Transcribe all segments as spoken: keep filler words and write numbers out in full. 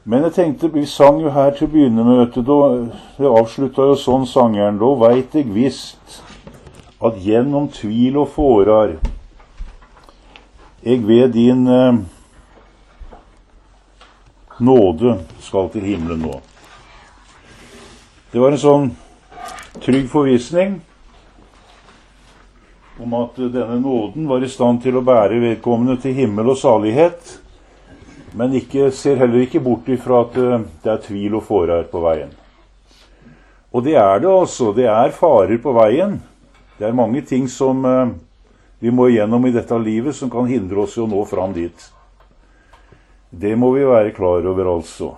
Men jeg tenkte, vi sang jo her til å begynne med, vet du, da, det avsluttet jo sånn sangeren, da vet jeg visst at gjennom tvil og fårar, jeg ved din eh, nåde skal til himmelen nå. Det var en sånn trygg forvisning om at denne nåden var i stand til å bære vedkommende til himmel og salighet, men ikke, ser heller ikke bort ifra at uh, det er tvil og fårar på veien. Og det er det altså, det er farer på veien. Det er mange ting som uh, vi må igjennom i dette livet som kan hindre oss i å nå fram dit. Det må vi være klar over altså.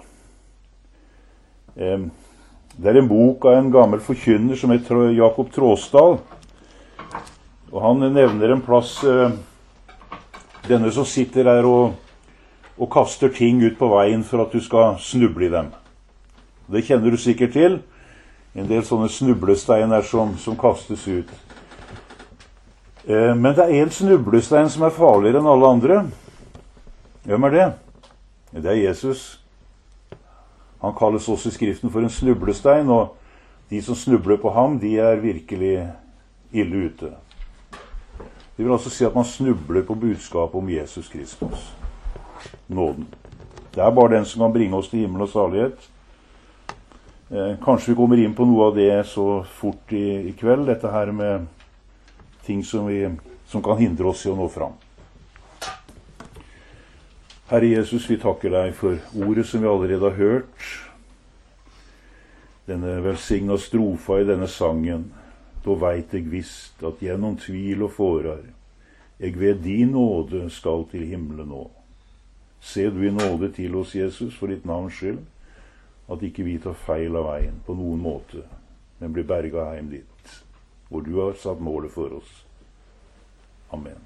Um, det er en bok av en gammel forkynner som heter Jakob Tråsdal, og han nevner en plass, uh, denne som sitter der og og kaster ting ut på veien for at du skal snuble i dem. Det kjenner du sikkert til. En del sånne snublesteiner som, som kastes ut. Eh, men det er en snublestein som er farligere enn alle andre. Hvem er det? Det er Jesus. Han kalles også i Skriften for en snublestein, og de som snubler på ham, de er virkelig ille ute. Det vil altså si at man snubler på budskapet om Jesus Kristus. Nåden. Det er bare den som kan bringe oss til himmel og salighet. Eh, kanskje vi kommer inn på noe av det så fort i, i kveld, dette her med ting som, vi, som kan hindre oss i å nå fram. Herre Jesus, vi takker deg for ordet som vi allerede har hørt. Denne velsigna strofa i denne sangen. Da vet jeg visst at gjennom tvil og fårar, jeg ved din nåde skal til himmelen nå. Se du i nåde til oss, Jesus, for ditt navns skyld, at ikke vi tar feil av veien på noen måte, men blir berget hjem dit, hvor du har satt målet for oss. Amen.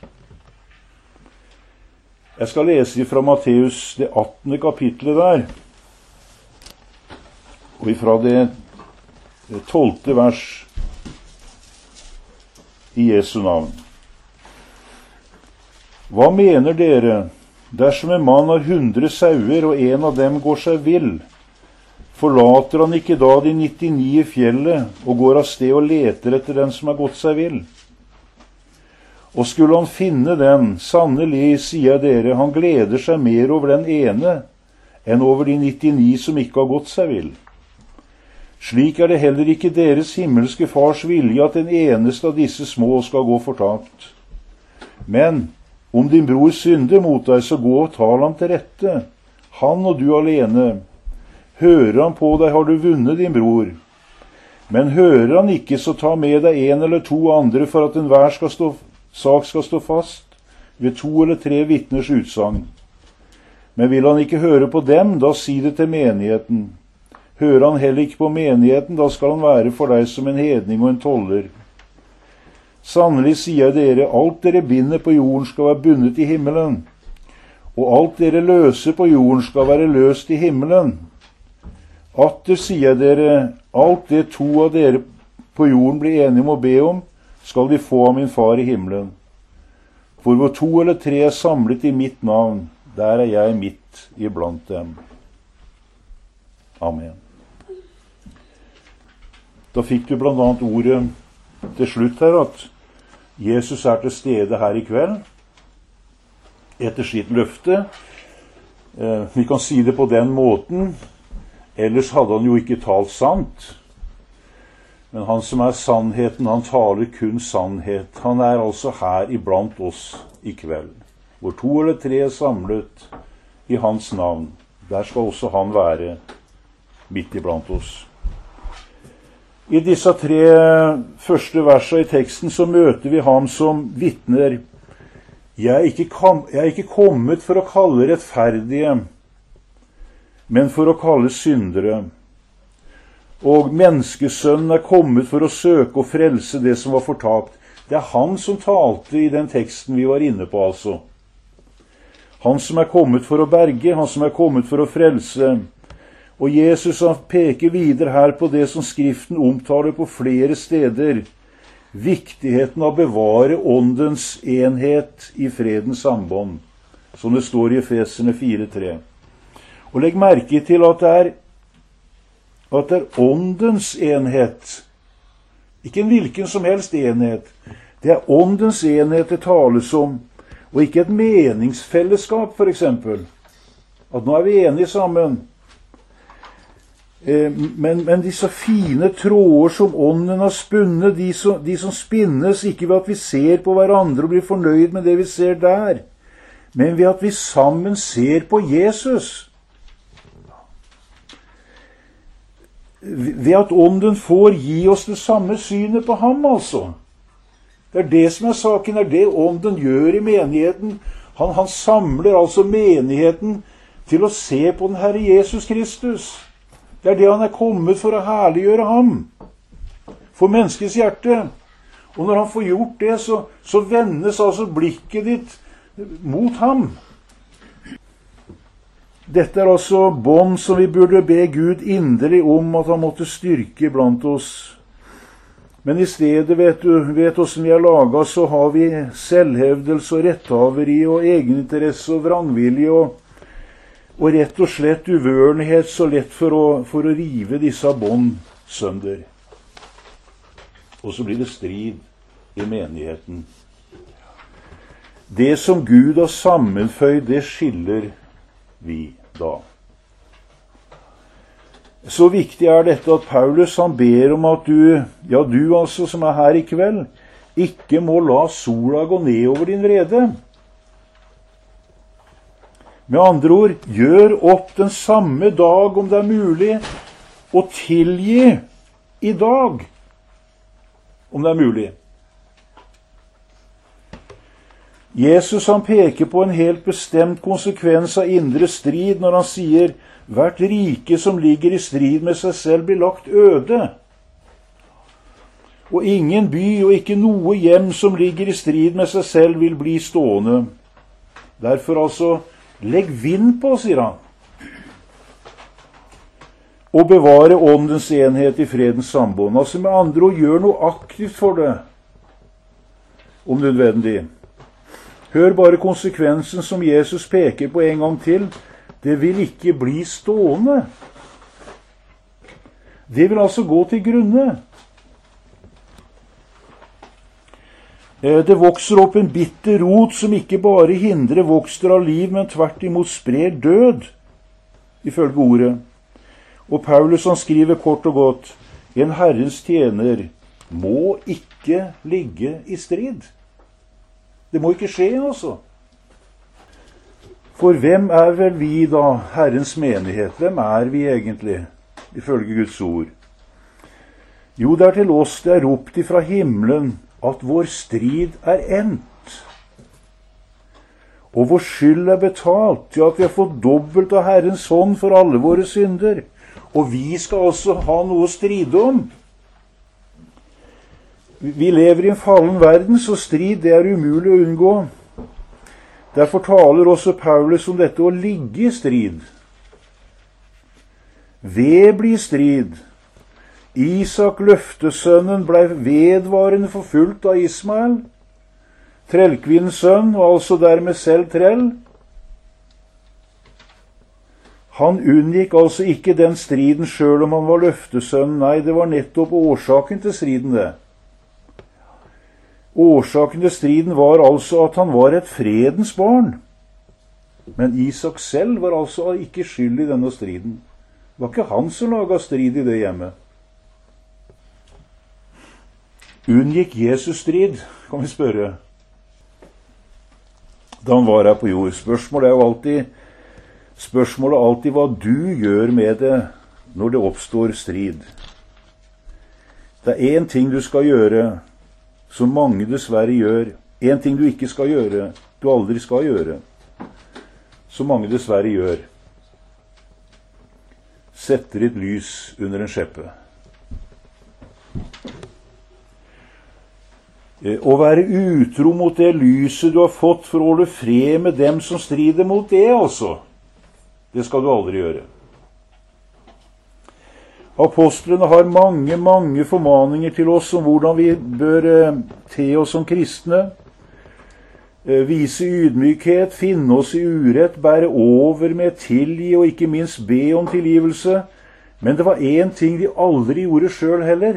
Jeg skal lese fra Matteus det attende kapitlet der, og ifra det tolvte vers i Jesu navn. Hva mener dere? Dersom en mann har hundre sauer, og en av dem går seg vill, forlater han ikke da de nittini i fjellet, og går av sted og leter etter den som har gått seg vill? Og skulle han finne den, sannelig, sier dere, han gleder seg mer over den ene, enn over de nittini som ikke har gått seg vill. Slik er det heller ikke deres himmelske fars vilje at den eneste av disse små skal gå fortapt. Men om din bror synder mot deg, så gå og tal ham til rette, han og du alene. Hører han på deg, har du vunnet din bror. Men hører han ikke, så ta med deg en eller to andre, for at enhver skal stå, sak skal stå fast, ved to eller tre vitners utsagn. Men vil han ikke høre på dem, da si det til menigheten. Hører han heller ikke på menigheten, da skal han være for deg som en hedning og en toller. Sannelig sier dere, alt dere binder på jorden skal være bundet i himmelen, og alt dere løser på jorden skal være løst i himmelen. Atter sier dere, alt det to av dere på jorden blir enige om å be om, skal de få av min far i himmelen. For hvor to eller tre er samlet i mitt navn, der er jeg midt iblant dem. Amen. Da fikk du blant annet ordet til slutt her, at Jesus er til stede her i kveld, etter sitt løfte. Eh, vi kan si det på den måten, ellers hadde han jo ikke talt sant. Men han som er sannheten, han taler kun sannhet. Han er altså her iblant oss i kveld, hvor to eller tre er samlet i hans navn. Der skal også han være midt iblant oss. I disse tre første versene i teksten så møter vi ham som vitner. Jeg er ikke, kom, jeg er ikke kommet for å kalle rettferdige, men for å kalle syndere. Og menneskesønnen er kommet for å søke og frelse det som var fortapt. Det er han som talte i den teksten vi var inne på, altså. Han som er kommet for å berge, han som er kommet for å frelse. Og Jesus han peker videre her på det som Skriften omtaler på flere steder. Viktigheten av å bevare åndens enhet i fredens sambånd, som det står i Efeserne fire tre. Og legg merke til at det er, at det er åndens enhet. Ikke en hvilken som helst enhet. Det er åndens enhet det tales om, og ikke et meningsfellesskap, for eksempel. At nå er vi enige sammen. Men, men disse fine tråder som ånden har spunnet, de som, de som spinnes ikke ved at vi ser på hverandre og blir fornøyd med det vi ser der, men ved at vi sammen ser på Jesus. Ved at ånden får gi oss det samme synet på ham, altså. Det er det som er saken, det er det ånden gjør i menigheten. Han, han samler altså menigheten til å se på den Herre Jesus Kristus. Det er det han er kommet for å herliggjøre ham, for menneskets hjerte. Og når han får gjort det, så, så vendes altså blikket ditt mot ham. Dette er altså bånd som vi burde be Gud inderlig om at han måtte styrke blant oss. Men i stedet, vet du, vet hvordan vi er laget, så har vi selvhevdelse og retthaveri og egeninteresse og vrangvilje og Og rett og slett uvørenhet så lett for å, for å rive disse bånd sønder. Og så blir det strid i menigheten. Det som Gud har sammenføyd, det skiller vi da. Så viktig er dette at Paulus han ber om at du, ja du altså som er her i kveld, ikke må la sola gå ned over din vrede. Med andre ord, gjør opp den samme dag om det er mulig, og tilgi i dag, om det er mulig. Jesus han peker på en helt bestemt konsekvens av indre strid når han sier, hvert rike som ligger i strid med seg selv blir lagt øde. Og ingen by og ikke noe hjem som ligger i strid med seg selv vil bli stående. Derfor altså, legg vind på, sier han, og bevare åndens enhet i fredens sambånd. Altså med andre ord, gjør noe aktivt for det, om nødvendig. Hør bare konsekvensen som Jesus peker på en gang til. Det vil ikke bli stående. Det vil altså gå til grunne. Det vokser opp en bitter rot som ikke bare hindrer vokster av liv, men tvert imot sprer død, ifølge ordet. Og Paulus han skriver kort og godt, en Herrens tjener må ikke ligge i strid. Det må ikke skje, altså. For hvem er vel vi da, Herrens menighet? Hvem er vi egentlig, ifølge Guds ord? Jo, det er til oss det er ropt ifra himmelen, at vår strid er endt, og vår skyld er betalt, til at vi har fått dobbelt av Herrens hånd for alle våre synder, og vi skal også ha noe å stride om. Vi lever i en fallen verden, så strid det er umulig å unngå. Derfor taler også Paulus om dette å ligge i strid. Ved blir strid. Isak, løftesønnen, ble vedvarende forfulgt av Ismael, trellkvinnens sønn, og altså dermed selv trell. Han unngikk altså ikke den striden selv om han var løftesønnen. Nei, det var nettopp årsaken til striden det. Årsaken til striden var altså at han var et fredens barn. Men Isak selv var altså ikke skyld i denne striden. Det var ikke han som laget strid i det hjemmet. Unngikk Jesus strid, kan vi spørre, da han var her på jord. Spørsmålet er jo alltid, spørsmålet er alltid hva du gjør med det når det oppstår strid. Det er en ting du skal gjøre, som mange dessverre gjør. En ting du ikke skal gjøre, du aldri skal gjøre, som mange dessverre gjør. Setter et lys under en skjeppe. Å være utro mot det lyset du har fått for å holde fred med dem som strider mot det, altså. Det skal du aldri gjøre. Apostlene har mange, mange formaninger til oss om hvordan vi bør te oss som kristne. vise ydmykhet, finne oss i urett, bære over med tilgi og ikke minst be om tilgivelse. Men det var én ting de aldri gjorde sjøl heller.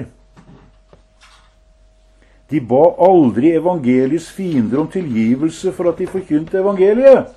De ba aldri evangeliets fiender om tilgivelse for at de forkynte evangeliet.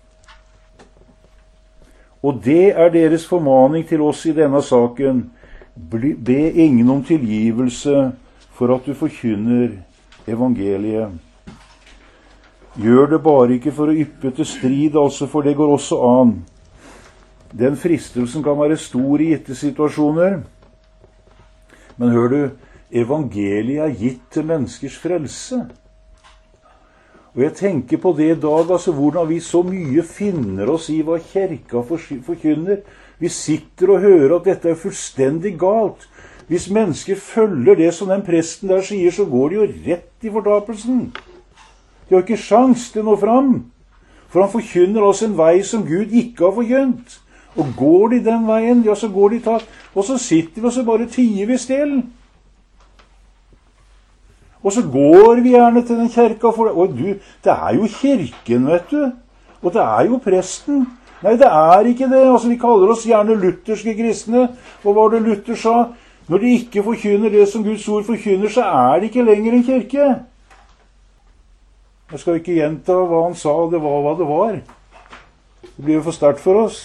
Og det er deres formaning til oss i denne saken. Be ingen om tilgivelse for at du forkynner evangeliet. Gjør det bare ikke for å yppe til strid, altså, for det går også an. Den fristelsen kan være stor i gitte situasjoner. Men hør du, evangeliet er gitt til menneskers frelse. Og jeg tenker på det i dag, altså hvordan vi så mye finner oss i hva kirka forkynner. Vi sitter og hører at dette er fullstendig galt. Hvis mennesker følger det som den presten der sier, så går de jo rett i fortapelsen. De har ikke sjans til å nå fram. For han forkynner altså en vei som Gud ikke har forkynt. Og går de den veien, ja, så går de tatt. Og så sitter vi og så bare tier vi stille. Og så går vi gjerne til den kirka for det. Og du, det er jo kirken, vet du. Og det er jo presten. Nei, det er ikke det. Altså, vi kaller oss gjerne lutherske kristne. Og hva var det Luther sa? Når de ikke forkynner det som Guds ord forkynner, så er det ikke lenger en kirke. Jeg skal ikke gjenta hva han sa, det var hva det var. Det blir jo for sterkt for oss.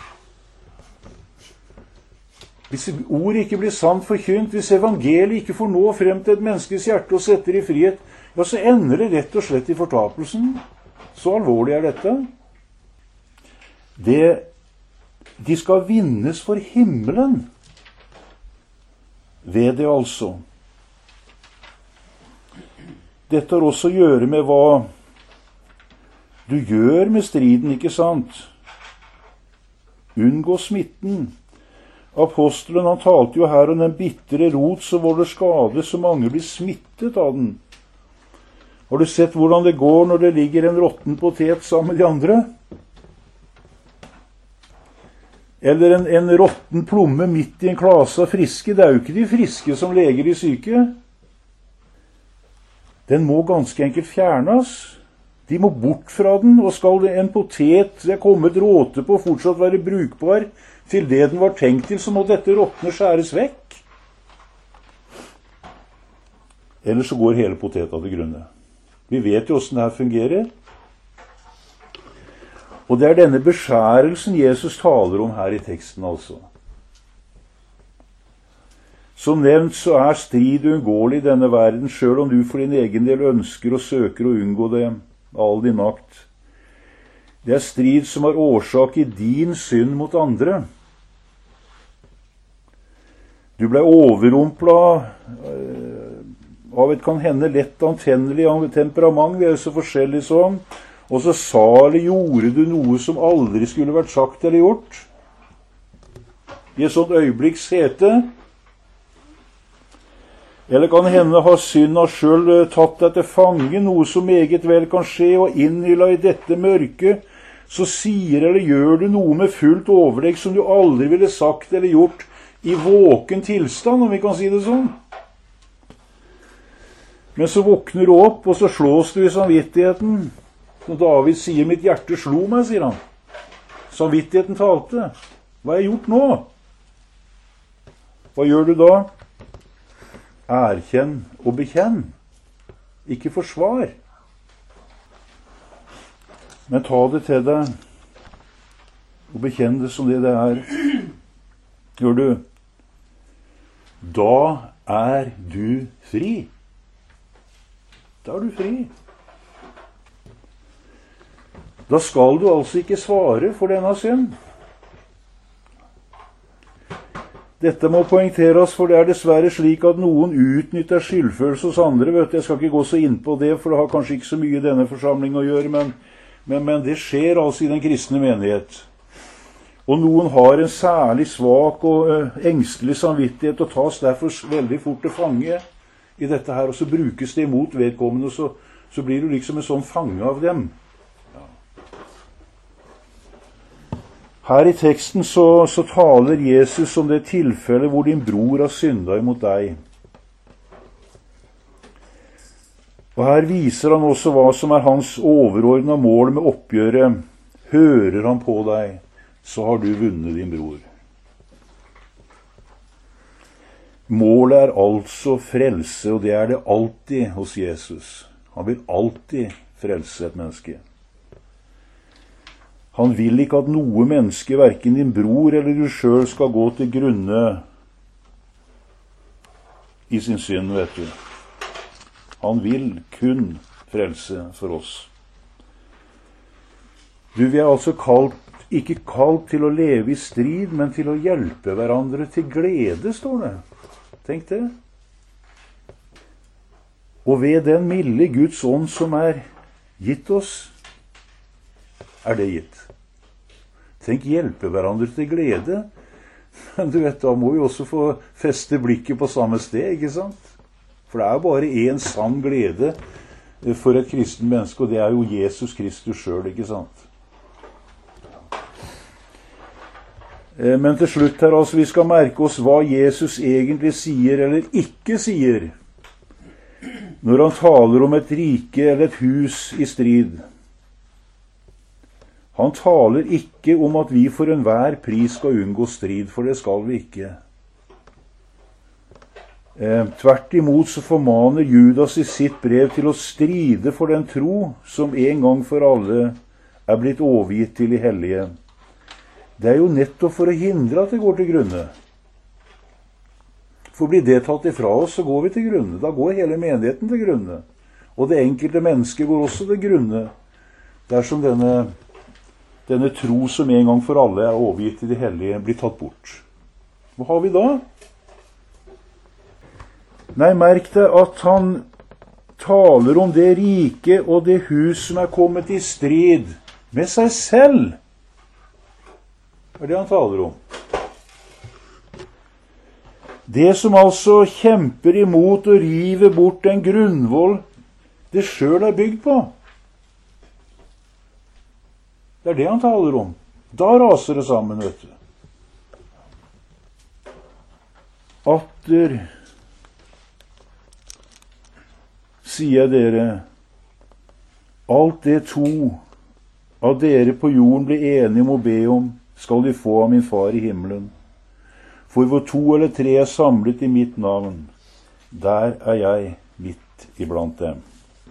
Hvis ord ikke blir sant forkynt, hvis evangeliet ikke får nå frem til et menneskes hjerte og setter i frihet, ja, så ender det rett og slett i fortapelsen. Så alvorlig er dette. Det, de skal vinnes for himmelen. Ved det altså. Dette har også å gjøre med hva du gjør med striden, ikke sant? Unngå smitten. Apostelen, han talte jo her om den bittre rot som volder skade, så mange blir smittet av den. Har du sett hvordan det går når det ligger en råtten potet sammen med de andre? Eller en, en råtten plomme midt i en klase av friske. Det er jo ikke de friske som leger de syke. Den må ganske enkelt fjernes. De må bort fra den, og skal en potet det er kommet råte på fortsatt være brukbar til det den var tenkt til, så må dette råtne skjæres vekk. Ellers så går hele poteta til grunne. Vi vet jo hvordan det her fungerer. Og det er denne beskjærelsen Jesus taler om her i teksten, altså. Som nevnt så er strid uunngåelig i denne verden, selv om du for din egen del ønsker og søker å unngå det all din makt. Det er strid som har årsak i din synd mot andre. Du ble overrumplet av et kan hende lett antennelig temperament, vi er jo så forskjellige sånn, og så sa eller gjorde du noe som aldri skulle vært sagt eller gjort. I et sånt øyeblikks hete. Eller kan hende har synda selv tatt deg til fange, noe som meget vel kan skje, og innhylla i dette mørket, så sier eller gjør du noe med fullt overlegg som du aldri ville sagt eller gjort i våken tilstand, om vi kan si det sånn. Men så våkner du opp, og så slås du i samvittigheten. Som David sier, mitt hjerte slo meg, sier han. Samvittigheten talte. Hva har jeg gjort nå? Hva gjør du da? Erkjenn og bekjenn. Ikke forsvar. Men ta det til deg, og bekjenn det som det det er. Gjør du? Da er du fri. Da er du fri. Da skal du altså ikke svare for denne synd. Dette må poengteres, for det er dessverre slik at noen utnytter skyldfølelse hos andre. Vet du, jeg skal ikke gå så inn på det, for det har kanskje ikke så mye i denne forsamlingen å gjøre, men, men, men det skjer altså i den kristne menighet. Og noen har en særlig svak og ø, engstelig samvittighet og tas derfor veldig fort til fange i dette her, og så brukes det imot vedkommende, og så, så blir du liksom en sånn fange av dem. Ja. Her i teksten så, så taler Jesus om det tilfellet hvor din bror har syndet imot deg. Og her viser han også hva som er hans overordnede mål med oppgjøret. Hører han på deg, så har du vunnet din bror. Målet er altså frelse, og det er det alltid hos Jesus. Han vil alltid frelse et menneske. Han vil ikke at noe menneske, hverken din bror eller du selv, skal gå til grunne i sin synd, vet du. Han vil kun frelse for oss. Du, vi er altså kalt, ikke kalt til å leve i strid, men til å hjelpe hverandre til glede, står det. Tenk det. Og ved den milde Guds ånd som er gitt oss, er det gitt. Tenk, hjelpe hverandre til glede. Men du vet, da må vi også få feste blikket på samme sted, ikke sant? For det er bare en sann glede for et kristen menneske, og det er jo Jesus Kristus selv, ikke sant? Men til slutt her, altså, vi skal merke oss hva Jesus egentlig sier eller ikke sier når han taler om et rike eller et hus i strid. Han taler ikke om at vi for enhver pris skal unngå strid, for det skal vi ikke. Eh, tvert imot så formaner Judas i sitt brev til å stride for den tro som en gang for alle er blitt overgitt til de hellige. Det er jo nettopp for å hindre at det går til grunne. For blir det tatt ifra oss, så går vi til grunne. Da går hele menigheten til grunne. Og det enkelte mennesket går også til grunne, dersom denne, denne tro som en gang for alle er overgitt til de hellige, blir tatt bort. Hva har vi da? Nei, merk deg at han taler om det rike og det hus som er kommet i strid med seg selv. Det er det han taler om. Det som altså kjemper imot og river bort en grunnvoll det selv er bygd på. Det er det han taler om. Da raser det sammen, vet du. Atter sier jeg dere, alt det to av dere på jorden blir enige om å be om, skal de få av min far i himmelen. For hvor to eller tre er samlet i mitt navn, der er jeg midt iblant dem.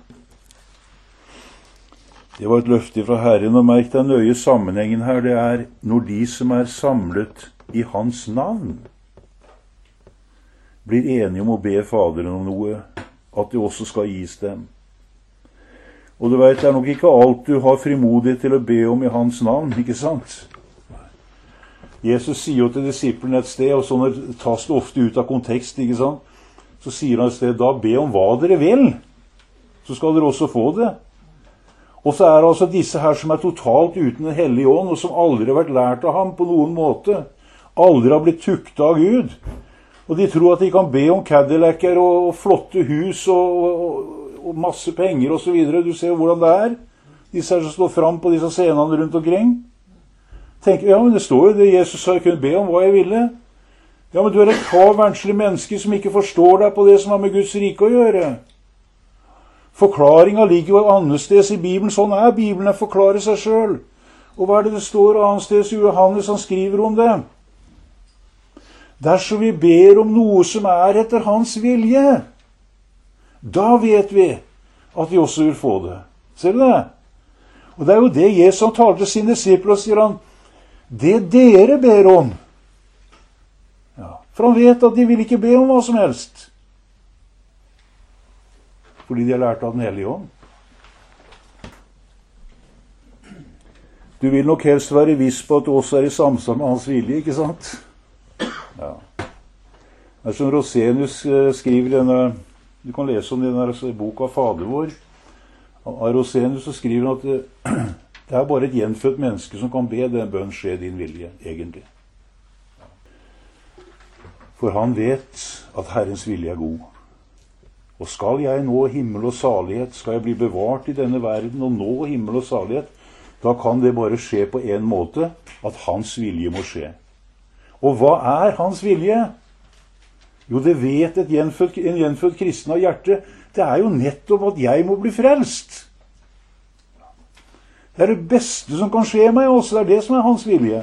Det var et løfte fra Herren, og merk deg nøye sammenhengen her. Det er når de som er samlet i hans navn, blir enige om å be Faderen om noe, at det også skal gis dem. Og du vet, det er nok ikke alt du har frimodighet til å be om i hans navn, ikke sant? Jesus sier jo til disiplene et sted, og sånn tas det ofte ut av kontekst, ikke sant? Så sier han et sted, da be om hva dere vil, så skal dere også få det. Og så er det altså disse her som er totalt uten Den hellige ånd, og som aldri har vært lært av ham på noen måte, aldri har blitt tuktet av Gud. Og de tror at de kan be om Cadillacer og, og flotte hus og, og, og masse penger og så videre. Du ser hvordan det er. Disse her som står frem på disse scenene rundt omkring. Tenker, ja, men det står jo det Jesus sa, jeg kunne be om hva jeg ville. Ja, men du er et par verdslige mennesker som ikke forstår deg på det som har med Guds rike å gjøre. Forklaringen ligger jo annetsteds i Bibelen. Sånn er Bibelen, den forklarer seg selv. Og hva er det det står annetsteds i Johannes, han skriver om det? Dersom vi ber om noe som er etter hans vilje, da vet vi at vi også vil få det. Ser du det? Og det er jo det Jesus taler til sine disipler, og sier han, det dere ber om. Ja, for han vet at de vil ikke be om hva som helst. Fordi de har lært av Den hellige ånd. Du vil nok helst være viss på at du også er i samsvar med hans vilje, ikke sant? Ja. Det er som Rosenius skriver i denne, du kan lese om denne boka Fader vår. Av Rosenius så skriver han at det, det er bare et gjenfødt menneske som kan be den bønn skje din vilje, egentlig. For han vet at Herrens vilje er god. Og skal jeg nå himmel og salighet, skal jeg bli bevart i denne verden og nå himmel og salighet, da kan det bare skje på en måte, at hans vilje må skje. Og hva er hans vilje? Jo, det vet et gjenfødt, en gjenfødt kristen av hjertet. Det er jo nettopp at jeg må bli frelst. Det er det beste som kan skje meg også. Det er det som er hans vilje.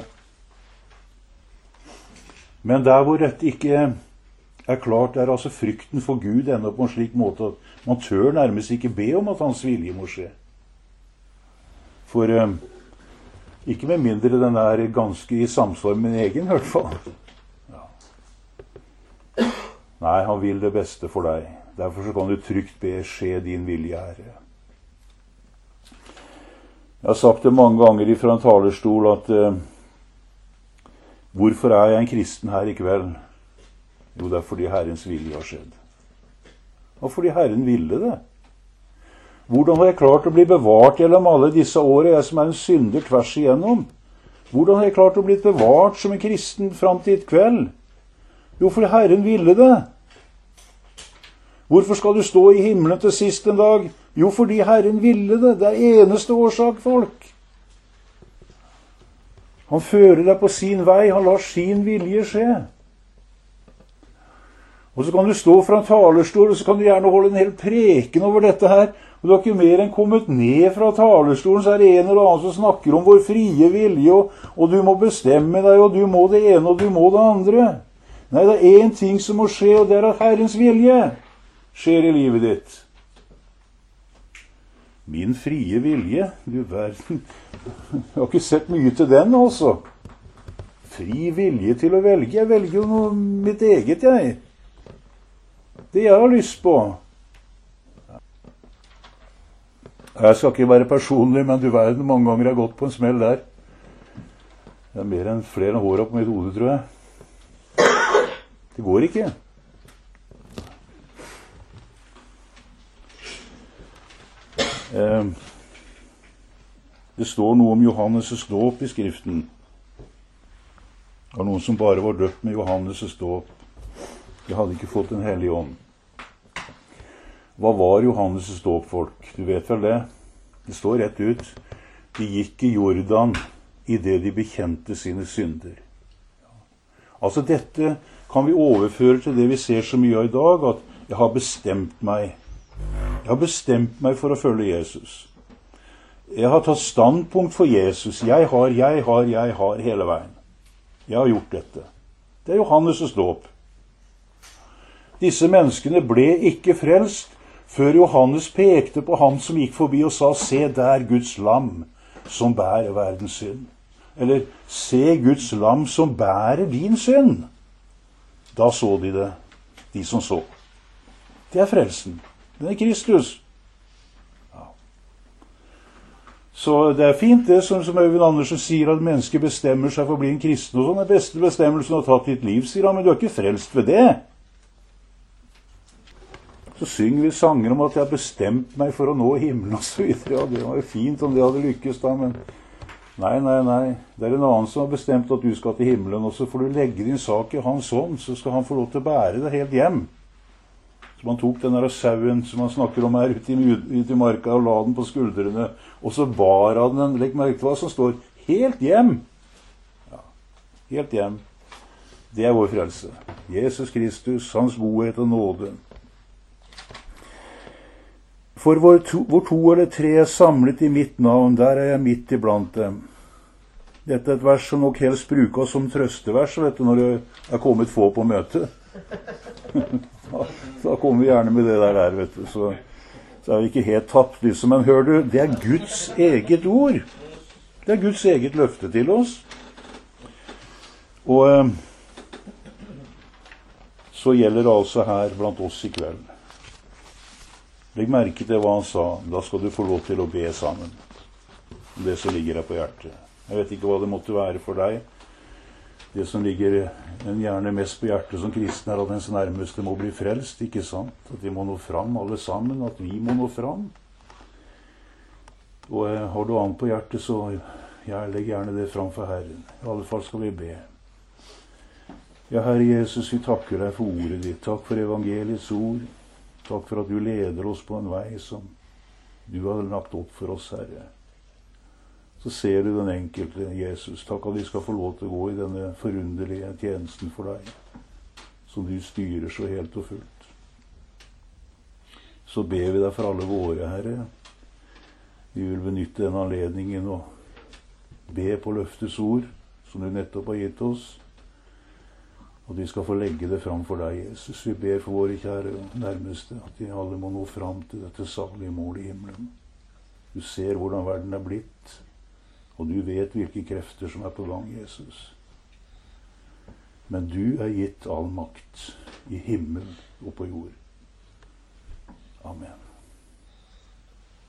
Men der hvor dette ikke er klart, er altså frykten for Gud enda på en slik måte at man tør nærmest ikke be om at hans vilje må skje. For eh, ikke med mindre den er ganske i samsvar med min egen, i hvert fall. Ja. Nei, han vil det beste for deg. Derfor så kan du trygt be, skje din vilje, Herre. Jeg har sagt det mange ganger fra en talerstol at eh, hvorfor er jeg en kristen her i kveld? Jo, det er fordi Herrens vilje har skjedd. Og fordi Herren ville det. Hvordan har jeg klart å bli bevart gjennom alle disse årene, jeg som er en synder tvers igjennom? Hvordan har jeg klart å bli bevart som en kristen fram til et kveld? Jo, fordi Herren ville det. Hvorfor skal du stå i himmelen til sist en dag? Jo, fordi Herren ville det. Det er eneste årsak, folk. Han fører deg på sin vei, han lar sin vilje skje. Og så kan du stå fra en talerstol, og så kan du gjerne holde en hel preken over dette her. Og du har ikke mer enn kommet ned fra talerstolen, så er det en eller annen som snakker om vår frie vilje, og, og du må bestemme deg, og du må det ene, og du må det andre. Nei, det er én ting som må skje, og det er at Herrens vilje skjer i livet ditt. Min frie vilje, du verden. Jeg har ikke sett mye til den, altså. Fri vilje til å velge. Jeg velger jo noe mitt eget, jeg. Det jeg har lyst på. Jeg skal ikke være personlig, men du verden, mange ganger har jeg gått på en smell der. Det er mer enn flere enn hår opp mitt hode, tror jeg. Det går ikke. Det står noe om Johannes' dåp i Skriften. Det var noen som bare var døpt med Johannes' dåp. De hadde ikke fått en hellig ånd. Hva var Johannes' dåp, folk? Du vet vel det? Det står rett ut. De gikk i Jordan i det de bekjente sine synder. Altså dette kan vi overføre til det vi ser så mye av i dag, at jeg har bestemt meg. Jeg har bestemt meg for å følge Jesus. Jeg har tatt standpunkt for Jesus. Jeg har, jeg har, jeg har hele veien. Jeg har gjort dette. Det er Johannes' dåp. Disse menneskene ble ikke frelst før Johannes pekte på ham som gikk forbi og sa, se der Guds lam som bærer verdens synd. Eller, se Guds lam som bærer din synd. Da så de det, de som så. Det er frelsen. Den er Kristus. Ja. Så det er fint det som, som Øyvind Andersen sier, at mennesket bestemmer seg for å bli en kristen. Og sånn er beste bestemmelsen å ha tatt ditt liv, sier han, men du er ikke frelst ved det. Så synger vi sanger om at jeg har bestemt meg for å nå himmelen og så videre. Ja, det var jo fint om det hadde lykkes da, men nei, nei, nei. Det er en annen som har bestemt at du skal til himmelen, og så får du legge din sak i hans hånd, så skal han få lov til å bære det helt hjem. Så man tok den der sauen som man snakker om her ute i, ute i marka og la den på skuldrene, og så bar han den, legg merke til hva som står, helt hjem. Ja, helt hjem. Det er vår frelse. Jesus Kristus, hans godhet og nåde. For hvor to, hvor to eller tre er samlet i mitt navn, der er jeg midt iblant dem. Dette er et vers som nok helst brukes som trøstevers, vet du, når det er kommet få på møte. da, da kommer vi gjerne med det der, der vet du. Så, så er vi ikke helt tapt, liksom. Men hør du, det er Guds eget ord. Det er Guds eget løfte til oss. Og eh, så gjelder det altså her blant oss i kveld. Legg merke til hva han sa. Da skal du få lov til å be sammen. Det som ligger her på hjertet. Jeg vet ikke hva det måtte være for deg. Det som ligger en gjerne mest på hjertet som kristen er at ens nærmeste må bli frelst, ikke sant? At de må nå fram alle sammen, at vi må nå fram. Og eh, har du annet på hjertet, så jeg legger gjerne det fram for Herren. I alle fall skal vi be. Ja, Herre Jesus, vi takker deg for ordet ditt. Takk for evangeliets ord. Takk for at du leder oss på en vei som du har lagt opp for oss, Herre. Så ser du den enkelte, Jesus. Takk at vi skal få lov til å gå i denne forunderlige tjenesten for deg, som du styrer så helt og fullt. så ber vi deg for alle våre, Herre. Vi vil benytte den anledningen og be på løftes ord, som du nettopp har gitt oss. Og de skal få legge det fram for deg, Jesus. Vi ber for våre kjære nærmeste, at de alle må nå fram til dette salige mål i himmelen. Du ser hvordan verden er blitt, og du vet hvilke krefter som er på gang, Jesus. Men du er gitt all makt i himmel og på jord. Amen.